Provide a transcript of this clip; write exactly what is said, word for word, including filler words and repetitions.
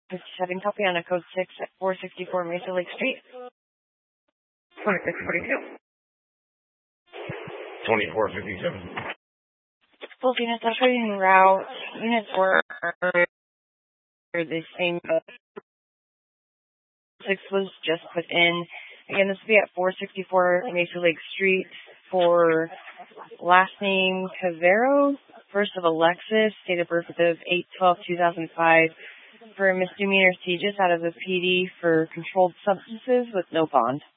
fifty-seven, copy on a code six at four sixty-four Mesa Lake Street. twenty-six forty-two. twenty-four fifty-seven. Both units are showing route. Units were the same. Six was just put in. Again, this will be at four sixty-four Mesa Lake Street for last name Cavero, first of Alexis, date of birth of eight twelve two thousand five, for misdemeanor sieges out of the P D for controlled substances with no bond.